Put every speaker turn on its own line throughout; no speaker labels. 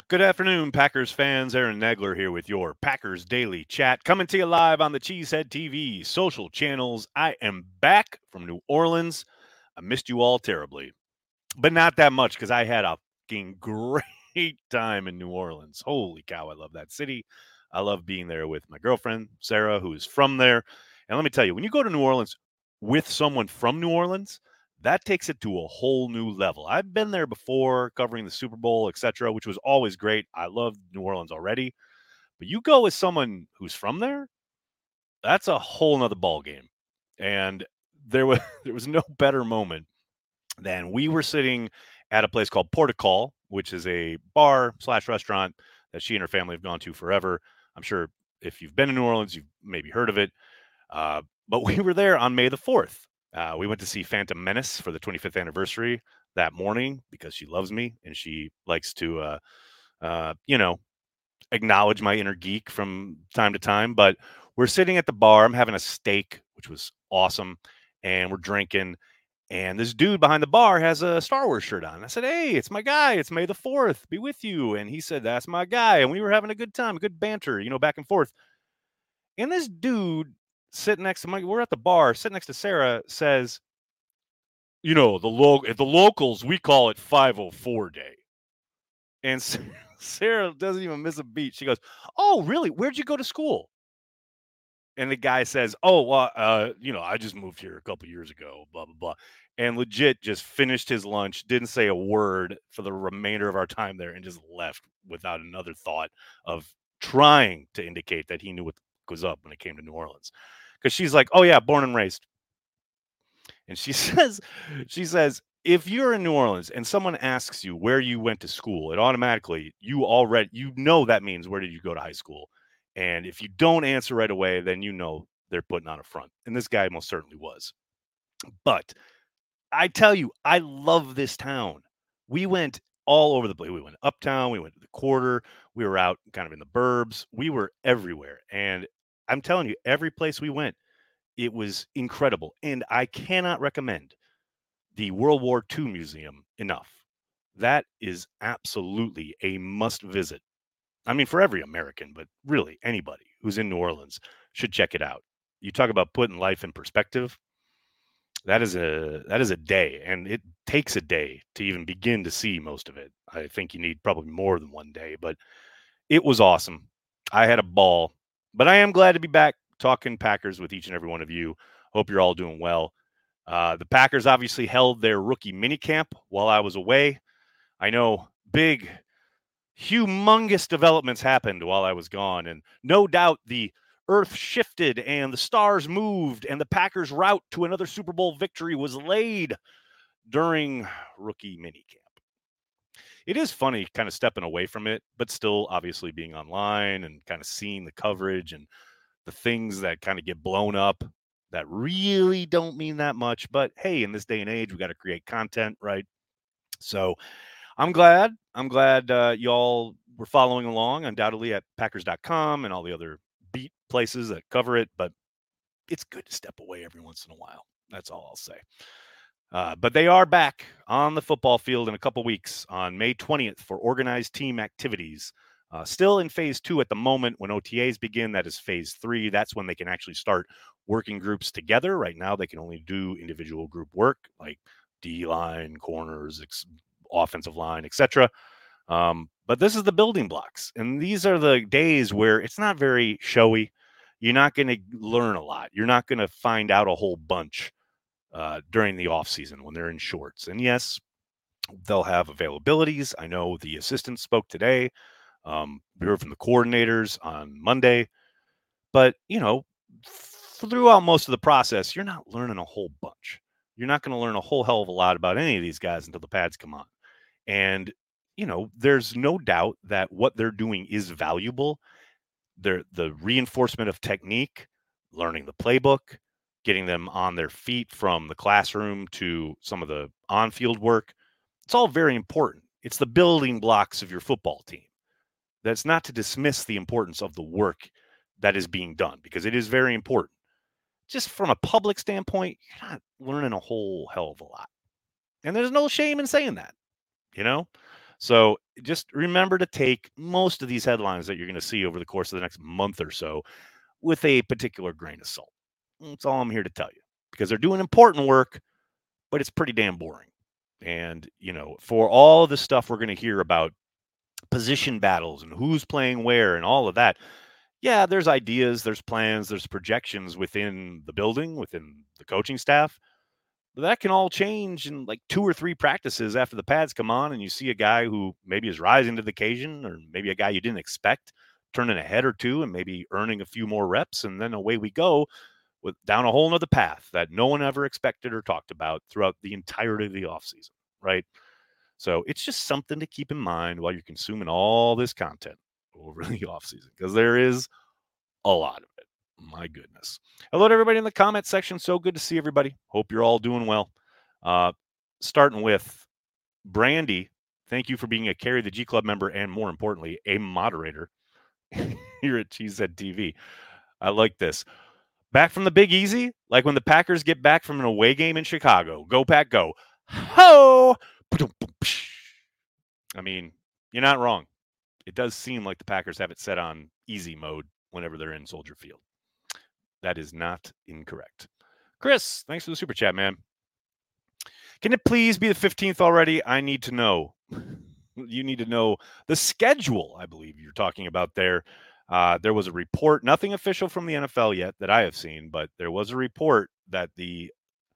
Good afternoon, Packers fans. Aaron Nagler here with your Packers Daily Chat, coming to you live on the Cheesehead TV social channels. I am back from New Orleans. I missed you all terribly, but not that much because I had a fucking great time in New Orleans. Holy cow, I love that city. I love being there with my girlfriend, Sarah, who is from there. And let me tell you, when you go to New Orleans with someone from New Orleans, that takes it to a whole new level. I've been there before covering the Super Bowl, etc., which was always great. I love New Orleans already. But you go with someone who's from there, that's a whole nother ball game. And there was there was no better moment than we were sitting at a place called Portugal, which is a bar slash restaurant that she and her family have gone to forever. I'm sure if you've been to New Orleans, you've maybe heard of it. But we were there on May the 4th. We went to see Phantom Menace for the 25th anniversary that morning because she loves me and she likes to, you know, acknowledge my inner geek from time to time. But we're sitting at the bar. I'm having a steak, which was awesome. And we're drinking. And this dude behind the bar has a Star Wars shirt on. I said, "Hey, it's my guy. It's May the 4th. Be with you." And he said, "That's my guy." And we were having a good time, good banter, back and forth. And this dude sitting next to we're at the bar, sitting next to Sarah, says, the locals, we call it 504 day. And Sarah doesn't even miss a beat. She goes, "Oh, really? Where'd you go to school?" And the guy says, "Oh, well, I just moved here a couple years ago, blah, blah, blah." And legit just finished his lunch, didn't say a word for the remainder of our time there, and just left without another thought of trying to indicate that he knew what was up when it came to New Orleans. Because she's like, "Oh, yeah, born and raised." And she says, if you're in New Orleans and someone asks you where you went to school, it automatically, that means where did you go to high school? And if you don't answer right away, then they're putting on a front. And this guy most certainly was. But I tell you, I love this town. We went all over the place. We went uptown, we went to the quarter, we were out kind of in the burbs, we were everywhere. And I'm telling you, every place we went, it was incredible. And I cannot recommend the World War II Museum enough. That is absolutely a must visit. I mean, for every American, but really anybody who's in New Orleans should check it out. You talk about putting life in perspective. That is a day, and it takes a day to even begin to see most of it. I think you need probably more than one day, but it was awesome. I had a ball, but I am glad to be back talking Packers with each and every one of you. Hope you're all doing well. The Packers obviously held their rookie minicamp while I was away. I know big, humongous developments happened while I was gone, and no doubt the earth shifted and the stars moved, and the Packers' route to another Super Bowl victory was laid during rookie minicamp. It is funny kind of stepping away from it, but still obviously being online and kind of seeing the coverage and the things that kind of get blown up that really don't mean that much. But hey, in this day and age, we got to create content, right? So I'm glad. Y'all were following along, undoubtedly at Packers.com and all the other beat places that cover it. But it's good to step away every once in a while. That's all I'll say. But they are back on the football field in a couple weeks on May 20th for organized team activities. Still in phase 2 at the moment. When OTAs begin, that is phase 3. That's when they can actually start working groups together. Right now, they can only do individual group work like D-line, corners, offensive line, etc. But this is the building blocks. And these are the days where it's not very showy. You're not going to learn a lot. You're not going to find out a whole bunch during the off season when they're in shorts. And yes, they'll have availabilities. I know the assistants spoke today. We heard from the coordinators on Monday. But, throughout most of the process, you're not learning a whole bunch. You're not going to learn a whole hell of a lot about any of these guys until the pads come on. And, there's no doubt that what they're doing is valuable. The reinforcement of technique, learning the playbook, getting them on their feet from the classroom to some of the on-field work. It's all very important. It's the building blocks of your football team. That's not to dismiss the importance of the work that is being done, because it is very important. Just from a public standpoint, you're not learning a whole hell of a lot. And there's no shame in saying that, you know? So just remember to take most of these headlines that you're going to see over the course of the next month or so with a particular grain of salt. That's all I'm here to tell you, because they're doing important work, but it's pretty damn boring. And, for all the stuff we're going to hear about position battles and who's playing where and all of that, yeah, there's ideas, there's plans, there's projections within the building, within the coaching staff. But that can all change in like 2 or 3 practices after the pads come on and you see a guy who maybe is rising to the occasion, or maybe a guy you didn't expect turning a head or two and maybe earning a few more reps, and then away we go with down a whole nother path that no one ever expected or talked about throughout the entirety of the offseason, right? So it's just something to keep in mind while you're consuming all this content over the offseason, because there is a lot of it. My goodness. Hello to everybody in the comment section. So good to see everybody. Hope you're all doing well. Starting with Brandy. Thank you for being a Carry the G Club member and, more importantly, a moderator here at Cheesehead TV. I like this. Back from the Big Easy, like when the Packers get back from an away game in Chicago. Go Pack, go. Ho! I mean, you're not wrong. It does seem like the Packers have it set on easy mode whenever they're in Soldier Field. That is not incorrect. Chris, thanks for the super chat, man. Can it please be the 15th already? I need to know. You need to know the schedule, I believe you're talking about there. There was a report, nothing official from the NFL yet that I have seen, but there was a report that the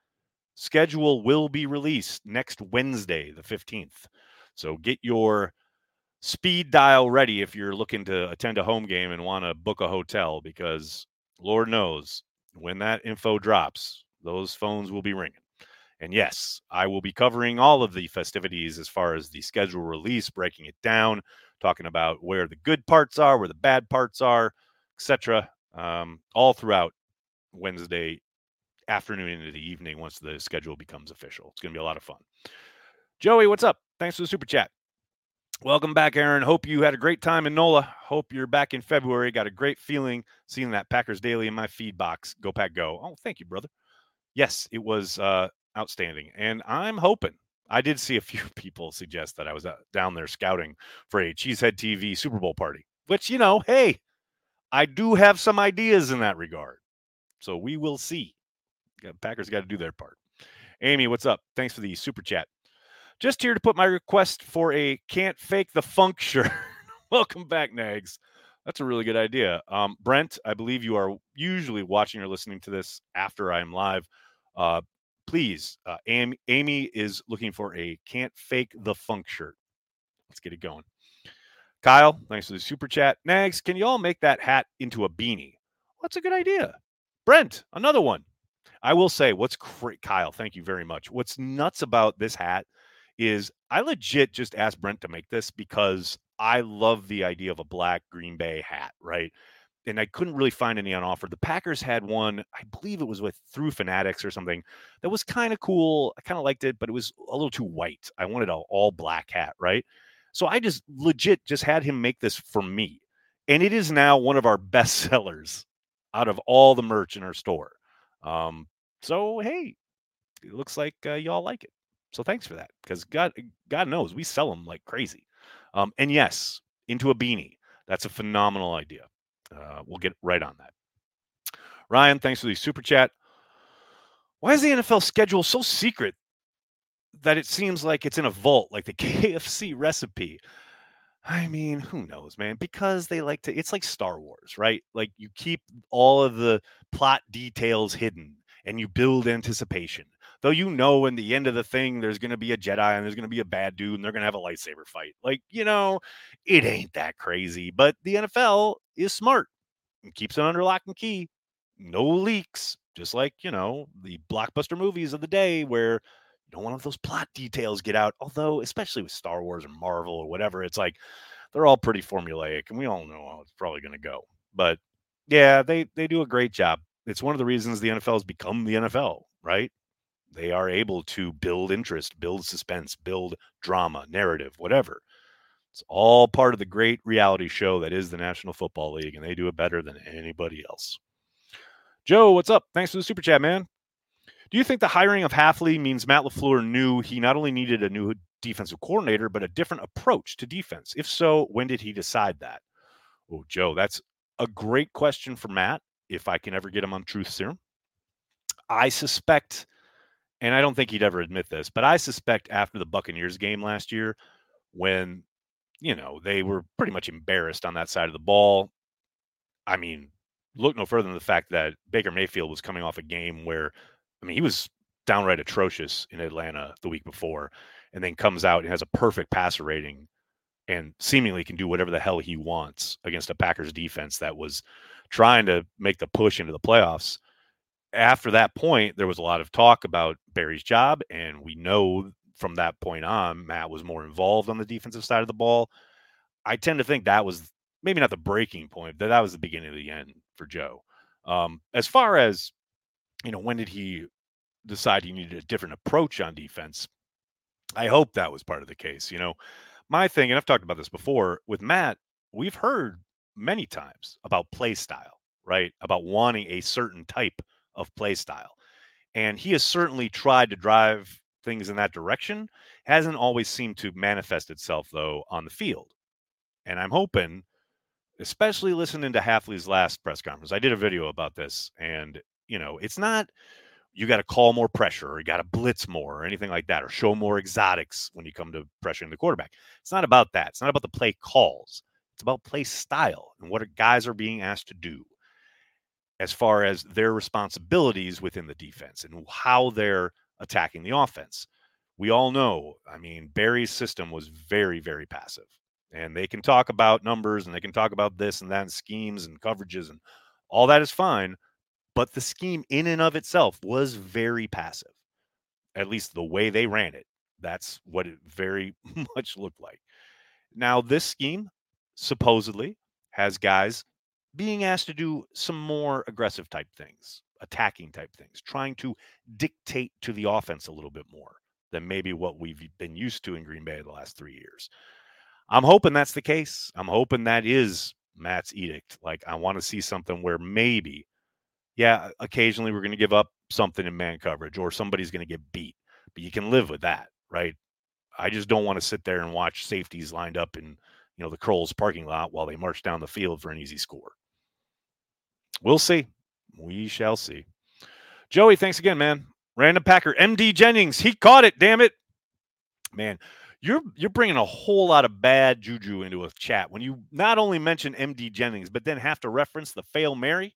schedule will be released next Wednesday, the 15th. So get your speed dial ready if you're looking to attend a home game and want to book a hotel, because Lord knows when that info drops, those phones will be ringing. And yes, I will be covering all of the festivities as far as the schedule release, breaking it down, talking about where the good parts are, where the bad parts are, etc. All throughout Wednesday afternoon into the evening once the schedule becomes official. It's going to be a lot of fun. Joey, what's up? Thanks for the super chat. Welcome back, Aaron. Hope you had a great time in NOLA. Hope you're back in February. Got a great feeling seeing that Packers Daily in my feed box. Go Pack Go. Oh, thank you, brother. Yes, it was outstanding. And I'm hoping, I did see a few people suggest that I was down there scouting for a Cheesehead TV Super Bowl party, which, hey, I do have some ideas in that regard. So we will see. Packers got to do their part. Amy, what's up? Thanks for the super chat. Just here to put my request for a Can't Fake the Funk shirt. Welcome back, Nags. That's a really good idea. Brent, I believe you are usually watching or listening to this after I'm live. Please, Amy is looking for a Can't Fake the Funk shirt. Let's get it going. Kyle, thanks for the super chat. Nags, can you all make that hat into a beanie? That's a good idea. Brent, another one. I will say, Kyle, thank you very much. What's nuts about this hat is I legit just asked Brent to make this because I love the idea of a black Green Bay hat, right? And I couldn't really find any on offer. The Packers had one, I believe it was through Fanatics or something, that was kind of cool. I kind of liked it, but it was a little too white. I wanted an all black hat, right? So I just legit just had him make this for me. And it is now one of our best sellers out of all the merch in our store. So, hey, it looks like y'all like it. So thanks for that, because God knows we sell them like crazy. And yes, into a beanie. That's a phenomenal idea. We'll get right on that. Ryan, thanks for the super chat. Why is the NFL schedule so secret that it seems like it's in a vault, like the KFC recipe? I mean, who knows, man? Because they like to, it's like Star Wars, right? Like you keep all of the plot details hidden and you build anticipation. Though in the end of the thing, there's going to be a Jedi and there's going to be a bad dude and they're going to have a lightsaber fight. Like, it ain't that crazy. But the NFL is smart and keeps it under lock and key. No leaks. Just like, the blockbuster movies of the day where you don't want those plot details get out. Although, especially with Star Wars or Marvel or whatever, it's like they're all pretty formulaic and we all know how it's probably going to go. But yeah, they do a great job. It's one of the reasons the NFL has become the NFL, right? They are able to build interest, build suspense, build drama, narrative, whatever. It's all part of the great reality show that is the National Football League, and they do it better than anybody else. Joe, what's up? Thanks for the super chat, man. Do you think the hiring of Hafley means Matt LaFleur knew he not only needed a new defensive coordinator, but a different approach to defense? If so, when did he decide that? Oh, Joe, that's a great question for Matt. If I can ever get him on Truth Serum, I suspect, and I don't think he'd ever admit this, but I suspect after the Buccaneers game last year, when they were pretty much embarrassed on that side of the ball. I mean, look no further than the fact that Baker Mayfield was coming off a game where, I mean, he was downright atrocious in Atlanta the week before, and then comes out and has a perfect passer rating and seemingly can do whatever the hell he wants against a Packers defense that was trying to make the push into the playoffs. After that point, there was a lot of talk about Barry's job, and we know from that point on, Matt was more involved on the defensive side of the ball. I tend to think that was maybe not the breaking point, but that was the beginning of the end for Joe. As far as, when did he decide he needed a different approach on defense? I hope that was part of the case. My thing, and I've talked about this before with Matt, we've heard many times about play style, right? About wanting a certain type of play style. And he has certainly tried to drive things in that direction. Hasn't always seemed to manifest itself, though, on the field. And I'm hoping, especially listening to Hafley's last press conference, I did a video about this, and, it's not you got to call more pressure or you got to blitz more or anything like that or show more exotics when you come to pressuring the quarterback. It's not about that. It's not about the play calls. It's about play style and what guys are being asked to do as far as their responsibilities within the defense and how they're attacking the offense. We all know, I mean, Barry's system was very, very passive. And they can talk about numbers and they can talk about this and that and schemes and coverages and all that is fine. But the scheme in and of itself was very passive, at least the way they ran it. That's what it very much looked like. Now, this scheme supposedly has guys being asked to do some more aggressive type things, attacking type things, trying to dictate to the offense a little bit more than maybe what we've been used to in Green Bay the last 3 years. I'm hoping that's the case. I'm hoping that is Matt's edict. Like, I want to see something where maybe, yeah, occasionally we're going to give up something in man coverage or somebody's going to get beat, but you can live with that, right? I just don't want to sit there and watch safeties lined up in, the Kroll's parking lot while they march down the field for an easy score. We'll see. We shall see. Joey, thanks again, man. Random Packer, MD Jennings, he caught it, damn it. Man, you're bringing a whole lot of bad juju into a chat when you not only mention MD Jennings, but then have to reference the Fail Mary.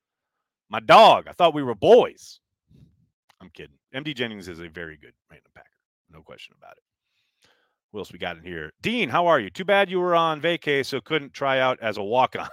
My dog, I thought we were boys. I'm kidding. MD Jennings is a very good random Packer. No question about it. What else we got in here? Dean, how are you? Too bad you were on vacay, so couldn't try out as a walk-on.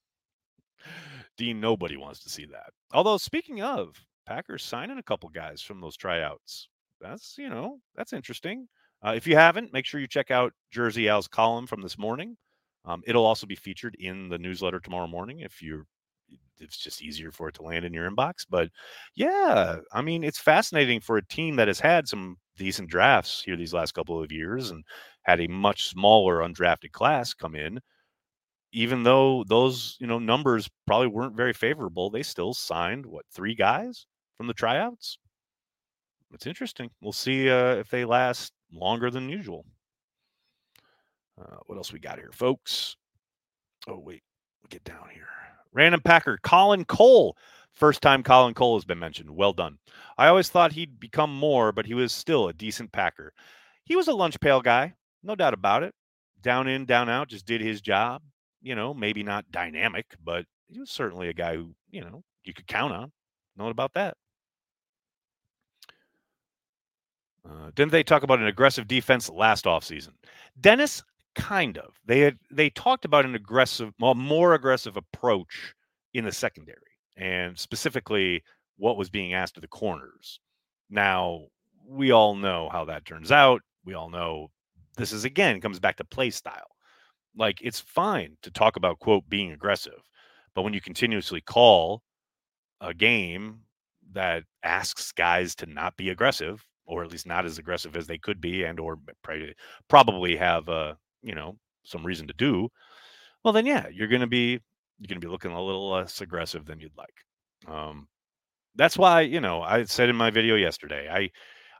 Dean, nobody wants to see that. Although, speaking of, Packers signing a couple guys from those tryouts. That's interesting. If you haven't, make sure you check out Jersey Al's column from this morning. It'll also be featured in the newsletter tomorrow morning if it's just easier for it to land in your inbox. But yeah, I mean, it's fascinating for a team that has had some decent drafts here these last couple of years and had a much smaller undrafted class come in. Even though those, numbers probably weren't very favorable, they still signed 3 guys from the tryouts. It's interesting. We'll see if they last longer than usual. What else we got here, folks? Oh, wait. We'll get down here. Random Packer, Colin Cole. First time Colin Cole has been mentioned. Well done. I always thought he'd become more, but he was still a decent Packer. He was a lunch pail guy, no doubt about it. Down in, down out, just did his job. Maybe not dynamic, but he was certainly a guy who, you could count on. Know about that. Didn't they talk about an aggressive defense last offseason? Dennis, kind of. They talked about an more aggressive approach in the secondary, and specifically what was being asked of the corners. Now, we all know how that turns out. We all know this comes back to play style. Like, it's fine to talk about, quote, being aggressive, but when you continuously call a game that asks guys to not be aggressive, or at least not as aggressive as they could be, and or probably have some reason to do, well, then yeah, you're gonna be looking a little less aggressive than you'd like. That's why I said in my video yesterday,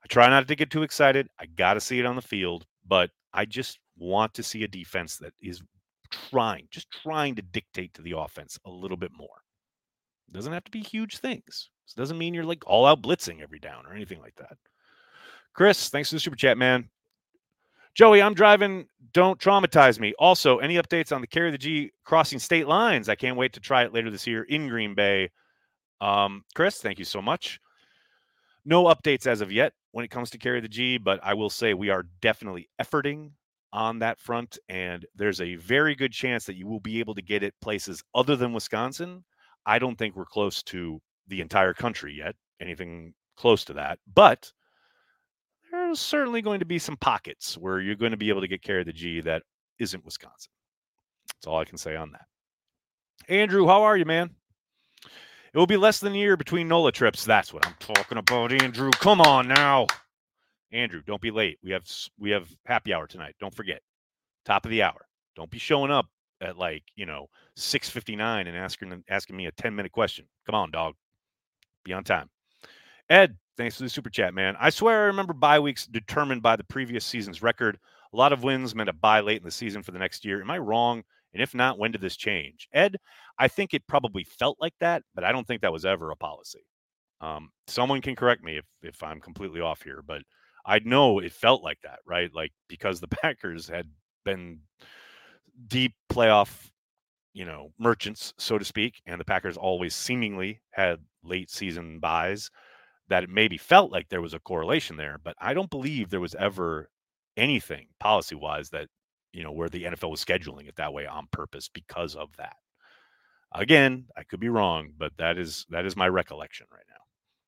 I try not to get too excited. I got to see it on the field, but I just want to see a defense that is just trying to dictate to the offense a little bit more. It doesn't have to be huge things. It doesn't mean you're like all out blitzing every down or anything like that. Chris, thanks for the super chat, man. Joey, I'm driving. Don't traumatize me. Also, any updates on the Carry the G crossing state lines? I can't wait to try it later this year in Green Bay. Chris, thank you so much. No updates as of yet when it comes to Carry the G, but I will say we are definitely efforting on that front, and there's a very good chance that you will be able to get it places other than Wisconsin. I don't think we're close to the entire country yet, anything close to that, but there's certainly going to be some pockets where you're going to be able to get Carry the G that isn't Wisconsin. That's all I can say on that. Andrew, how are you, man? It will be less than a year between NOLA trips. That's what I'm talking about, Andrew. Come on now. Andrew, don't be late. We have happy hour tonight. Don't forget. Top of the hour. Don't be showing up at 6:59 and asking me a 10-minute question. Come on, dog. Be on time. Ed, thanks for the super chat, man. I swear I remember bye weeks determined by the previous season's record. A lot of wins meant a bye late in the season for the next year. Am I wrong? And if not, when did this change? Ed, I think it probably felt like that, but I don't think that was ever a policy. Someone can correct me if I'm completely off here, but I know it felt like that, right? Like because the Packers had been deep playoff, merchants, so to speak, and the Packers always seemingly had late season buys, that it maybe felt like there was a correlation there, but I don't believe there was ever anything policy-wise that, where the NFL was scheduling it that way on purpose because of that. Again, I could be wrong, but that is my recollection right now.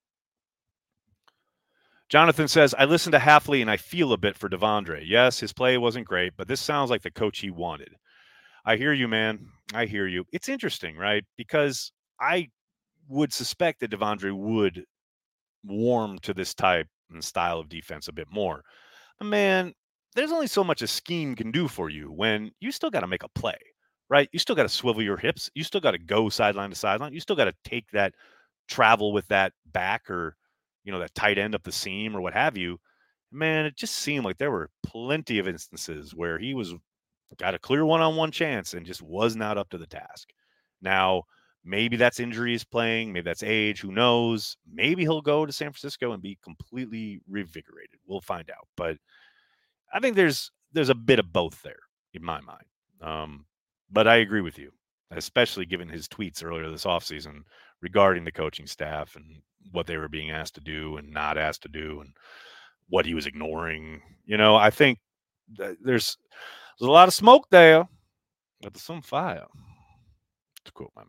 Jonathan says, I listened to Hafley and I feel a bit for Devondre. Yes, his play wasn't great, but this sounds like the coach he wanted. I hear you, man. I hear you. It's interesting, right? Because I would suspect that Devondre would warm to this type and style of defense a bit more. But man, there's only so much a scheme can do for you when you still got to make a play, right? You still got to swivel your hips. You still got to go sideline to sideline. You still got to take that travel with that back or, that tight end up the seam or what have you. Man, it just seemed like there were plenty of instances where he got a clear one-on-one chance and just was not up to the task. Now, maybe that's injuries playing, maybe that's age, who knows? Maybe he'll go to San Francisco and be completely revigorated. We'll find out. But I think there's a bit of both there in my mind. But I agree with you, especially given his tweets earlier this offseason regarding the coaching staff and what they were being asked to do and not asked to do and what he was ignoring. I think there's a lot of smoke there, but there's some fire, to quote my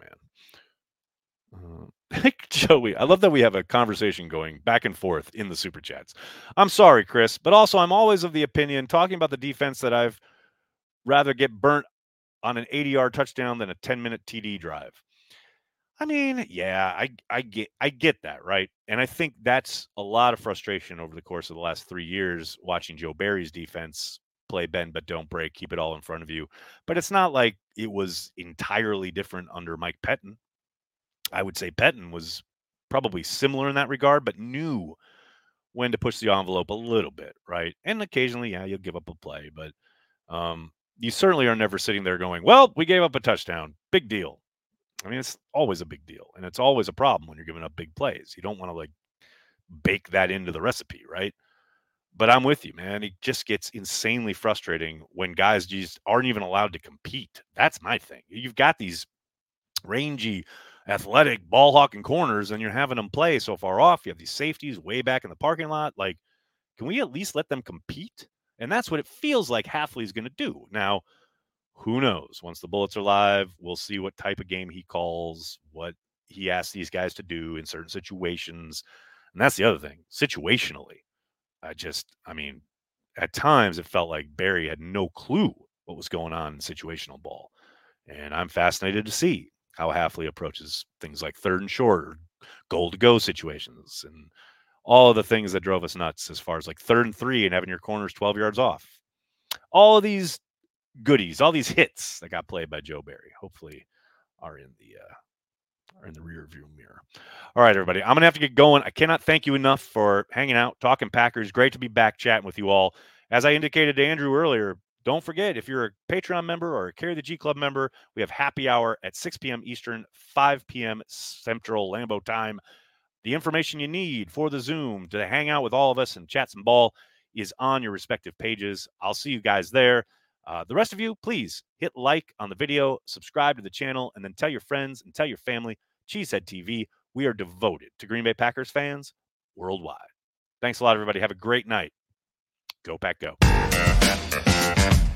man. Joey, I love that we have a conversation going back and forth in the super chats. I'm sorry, Chris, but also I'm always of the opinion, talking about the defense, that I've rather get burnt on an 80-yard touchdown than a 10-minute TD drive. I mean, yeah, I get that, right? And I think that's a lot of frustration over the course of the last 3 years watching Joe Barry's defense play bend but don't break, keep it all in front of you. But it's not like it was entirely different under Mike Pettin. I would say Pettin was probably similar in that regard, but knew when to push the envelope a little bit, right? And occasionally, yeah, you'll give up a play, but you certainly are never sitting there going, well, we gave up a touchdown. Big deal. I mean, it's always a big deal, and it's always a problem when you're giving up big plays. You don't want to bake that into the recipe, right? But I'm with you, man. It just gets insanely frustrating when guys just aren't even allowed to compete. That's my thing. You've got these rangy, athletic, ball hawking corners, and you're having them play so far off. You have these safeties way back in the parking lot. Can we at least let them compete? And that's what it feels like Hafley's going to do. Now, who knows? Once the Bullets are live, we'll see what type of game he calls, what he asks these guys to do in certain situations. And that's the other thing. Situationally, at times it felt like Barry had no clue what was going on in situational ball. And I'm fascinated to see how Hafley approaches things like third and short or goal to go situations and all of the things that drove us nuts as far as 3rd and 3 and having your corners 12 yards off. All of these goodies, all these hits that got played by Joe Barry, hopefully are in in the rear view mirror. All right, everybody. I'm going to have to get going. I cannot thank you enough for hanging out, talking Packers. Great to be back chatting with you all. As I indicated to Andrew earlier, don't forget, if you're a Patreon member or a Carry the G Club member, we have happy hour at 6 p.m. Eastern, 5 p.m. Central Lambeau time. The information you need for the Zoom to hang out with all of us and chat some ball is on your respective pages. I'll see you guys there. The rest of you, please hit like on the video, subscribe to the channel, and then tell your friends and tell your family. Cheesehead TV, we are devoted to Green Bay Packers fans worldwide. Thanks a lot, everybody. Have a great night. Go Pack Go.